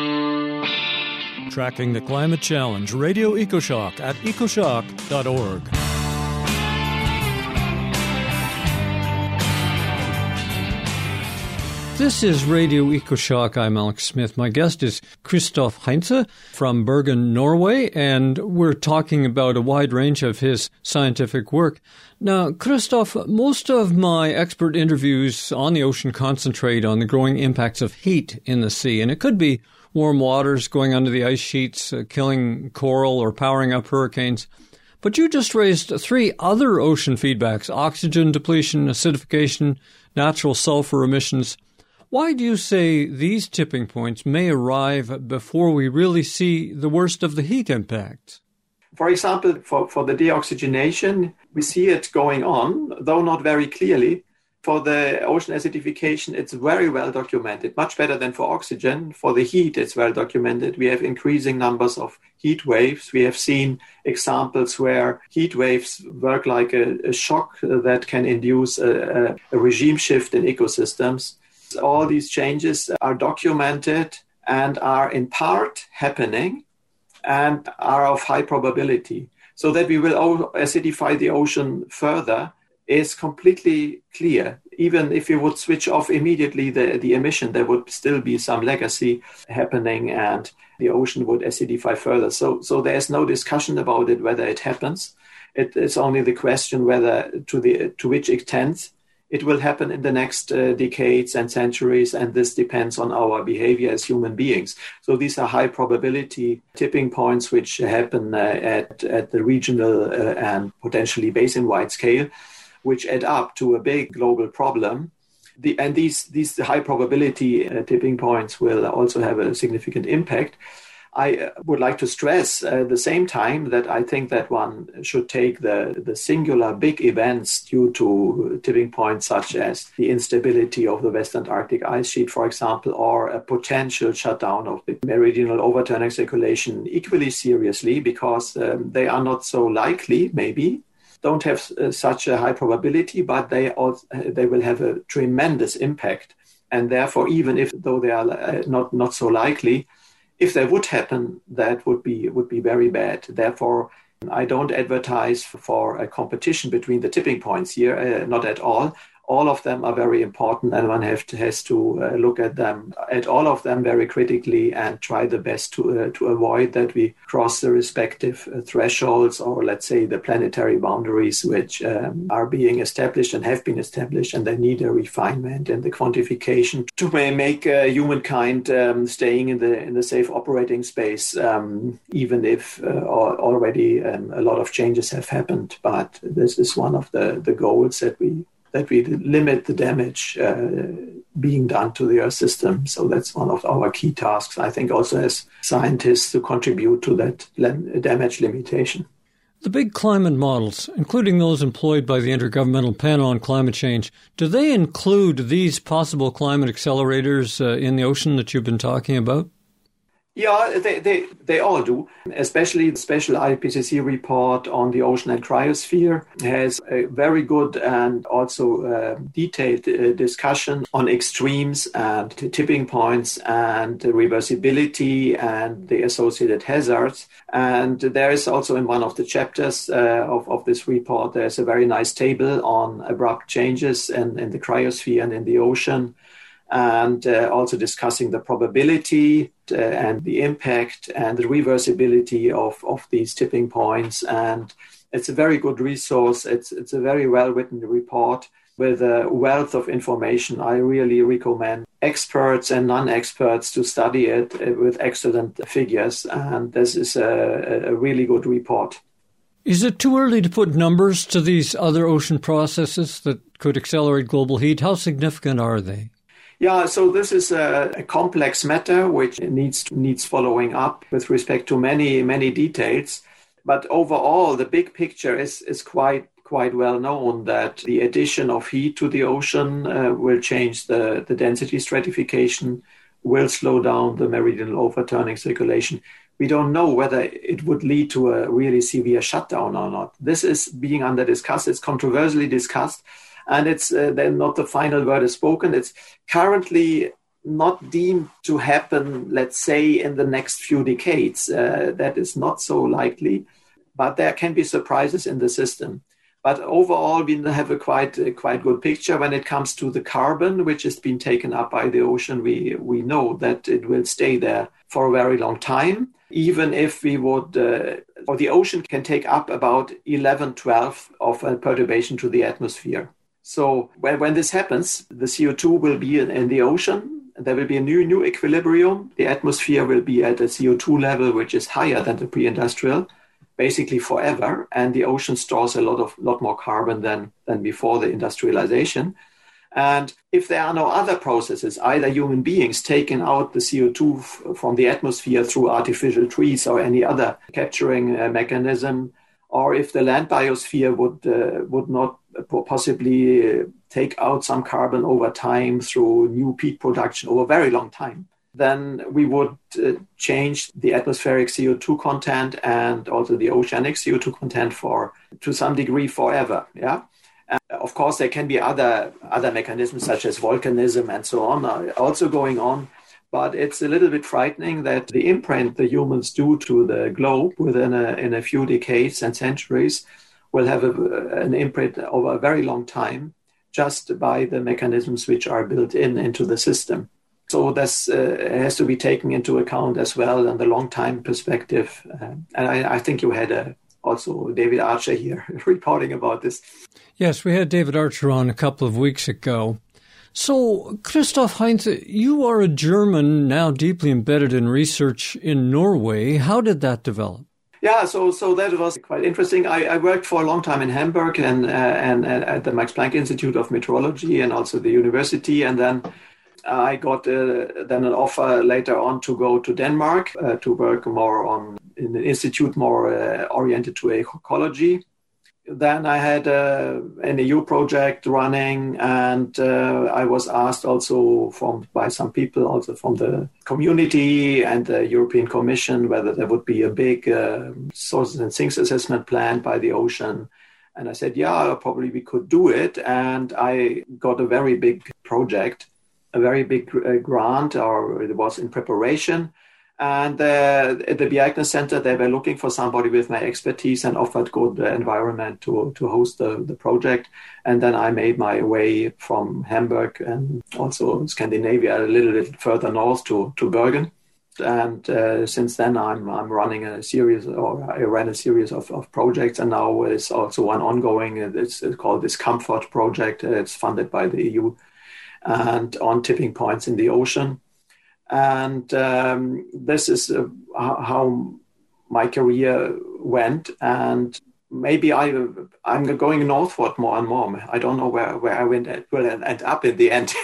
Tracking the Climate Challenge, Radio EcoShock at ecoshock.org. This is Radio EcoShock. I'm Alex Smith. My guest is Christoph Heinze from Bergen, Norway, and we're talking about a wide range of his scientific work. Now, Christoph, most of my expert interviews on the ocean concentrate on the growing impacts of heat in the sea, and it could be warm waters going under the ice sheets, killing coral or powering up hurricanes. But you just raised three other ocean feedbacks: oxygen depletion, acidification, natural sulfur emissions. Why do you say these tipping points may arrive before we really see the worst of the heat impact? For example, for the deoxygenation, we see it going on, though not very clearly. For the ocean acidification, it's very well documented, much better than for oxygen. For the heat, it's well documented. We have increasing numbers of heat waves. We have seen examples where heat waves work like a shock that can induce a regime shift in ecosystems. All these changes are documented and are in part happening and are of high probability. So that we will acidify the ocean further is completely clear. Even if we would switch off immediately the emission, there would still be some legacy happening and the ocean would acidify further. So there is no discussion about it, whether it happens. It's only the question whether to which extent It will happen in the next decades and centuries, and this depends on our behavior as human beings. So these are high probability tipping points which happen at the regional and potentially basin-wide scale, which add up to a big global problem. These high probability tipping points will also have a significant impact. I would like to stress at the same time that I think that one should take the singular big events due to tipping points such as the instability of the West Antarctic ice sheet, for example, or a potential shutdown of the meridional overturning circulation equally seriously, because they are not so likely, maybe, don't have such a high probability, but they will have a tremendous impact. And therefore, even though they are not so likely, if they would happen, that would be very bad. Therefore, I don't advertise for a competition between the tipping points here, not at all. All of them are very important, and one has to look at all of them very critically and try the best to avoid that we cross the respective thresholds, or let's say the planetary boundaries, which are being established and have been established, and they need a refinement and the quantification to make humankind staying in the safe operating space, even if already a lot of changes have happened. But this is one of the goals that we limit the damage being done to the Earth system. So that's one of our key tasks, I think, also as scientists, to contribute to that damage limitation. The big climate models, including those employed by the Intergovernmental Panel on Climate Change, do they include these possible climate accelerators in the ocean that you've been talking about? Yeah, they all do, especially the special IPCC report on the ocean and cryosphere has a very good and also detailed discussion on extremes and tipping points and reversibility and the associated hazards. And there is also in one of the chapters of this report, there's a very nice table on abrupt changes in the cryosphere and in the ocean, and also discussing the probability and the impact and the reversibility of these tipping points. And it's a very good resource. It's a very well-written report with a wealth of information. I really recommend experts and non-experts to study it with excellent figures. And this is a really good report. Is it too early to put numbers to these other ocean processes that could accelerate global heat? How significant are they? Yeah, so this is a complex matter which needs following up with respect to many details. But overall, the big picture is quite well known, that the addition of heat to the ocean will change the density stratification, will slow down the meridional overturning circulation. We don't know whether it would lead to a really severe shutdown or not. This is being under discussed. It's controversially discussed. And it's then not the final word is spoken. It's currently not deemed to happen, let's say, in the next few decades. That is not so likely, but there can be surprises in the system. But overall, we have a quite good picture when it comes to the carbon, which has been taken up by the ocean. We know that it will stay there for a very long time, even if we would, or the ocean can take up about 11/12 of a perturbation to the atmosphere. So when this happens, the CO2 will be in the ocean. There will be a new equilibrium. The atmosphere will be at a CO2 level which is higher than the pre-industrial, basically forever. And the ocean stores a lot more carbon than before the industrialization. And if there are no other processes, either human beings taking out the CO2 from the atmosphere through artificial trees or any other capturing mechanism, or if the land biosphere would not possibly take out some carbon over time through new peat production over a very long time, then we would change the atmospheric CO2 content and also the oceanic CO2 content to some degree forever. Yeah. And of course, there can be other mechanisms such as volcanism and so on also going on. But it's a little bit frightening that the imprint the humans do to the globe within a few decades and centuries will have an imprint over a very long time just by the mechanisms which are built into the system. So this has to be taken into account as well in the long time perspective. And I think you had also David Archer here reporting about this. Yes, we had David Archer on a couple of weeks ago. So, Christoph Heinze, you are a German now deeply embedded in research in Norway. How did that develop? Yeah, so that was quite interesting. I worked for a long time in Hamburg and at the Max Planck Institute of Meteorology and also the university. And then I got then an offer later on to go to Denmark to work more in an institute more oriented to ecology. Then I had an EU project running, and I was asked also by some people, also from the community and the European Commission, whether there would be a big sources and sinks assessment plan by the ocean. And I said, yeah, probably we could do it. And I got a very big project, a very big grant, or it was in preparation. And at the Bjerknes Center, they were looking for somebody with my expertise and offered good environment to host the project. And then I made my way from Hamburg and also Scandinavia a little bit further north to Bergen. And since then, I'm running I ran a series of projects, and now it's also one ongoing. It's called this Comfort Project. It's funded by the EU, and on tipping points in the ocean. And this is how my career went. And maybe I'm going northward more and more. I don't know where I will end up in the end.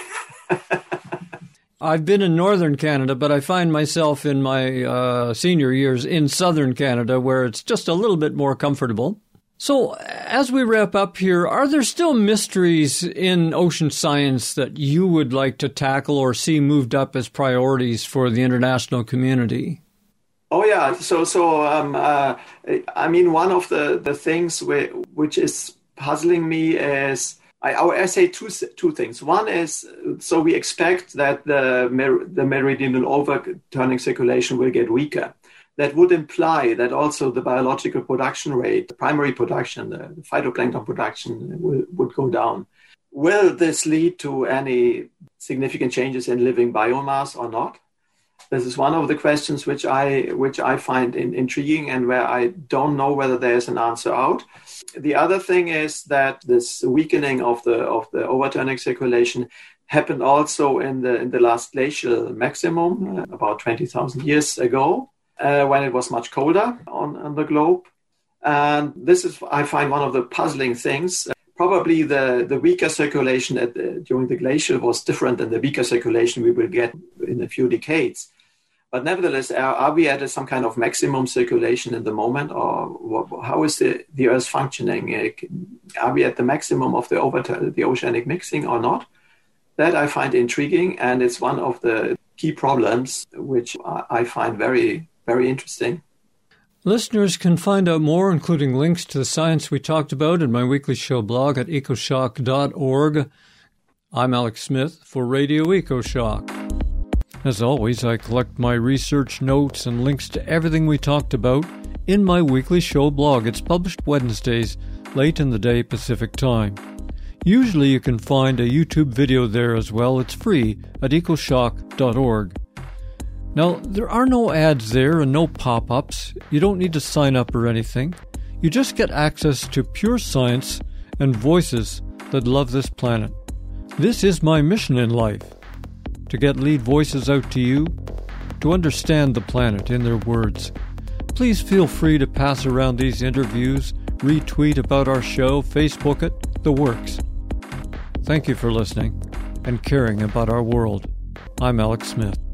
I've been in northern Canada, but I find myself in my senior years in southern Canada, where it's just a little bit more comfortable. So as we wrap up here, are there still mysteries in ocean science that you would like to tackle or see moved up as priorities for the international community? Oh, yeah. So I mean, one of the things which is puzzling me is, I say two things. One is, so we expect that the meridional overturning circulation will get weaker. That would imply that also the biological production rate, the primary production, the phytoplankton production would go down. Will this lead to any significant changes in living biomass or not? This is one of the questions which I find intriguing and where I don't know whether there is an answer out. The other thing is that this weakening of the overturning circulation happened also in the last glacial maximum about 20,000 years ago. When it was much colder on the globe. And this is, I find, one of the puzzling things. Probably the weaker circulation during the glacial was different than the weaker circulation we will get in a few decades. But nevertheless, are we at some kind of maximum circulation in the moment, or how is the Earth functioning? Are we at the maximum of the oceanic mixing or not? That I find intriguing, and it's one of the key problems which I find very, very interesting. Listeners can find out more, including links to the science we talked about in my weekly show blog at ecoshock.org. I'm Alex Smith for Radio EcoShock. As always, I collect my research notes and links to everything we talked about in my weekly show blog. It's published Wednesdays, late in the day Pacific Time. Usually you can find a YouTube video there as well. It's free at ecoshock.org. Now, there are no ads there and no pop-ups. You don't need to sign up or anything. You just get access to pure science and voices that love this planet. This is my mission in life, to get lead voices out to you, to understand the planet in their words. Please feel free to pass around these interviews, retweet about our show, Facebook it, the works. Thank you for listening and caring about our world. I'm Alex Smith.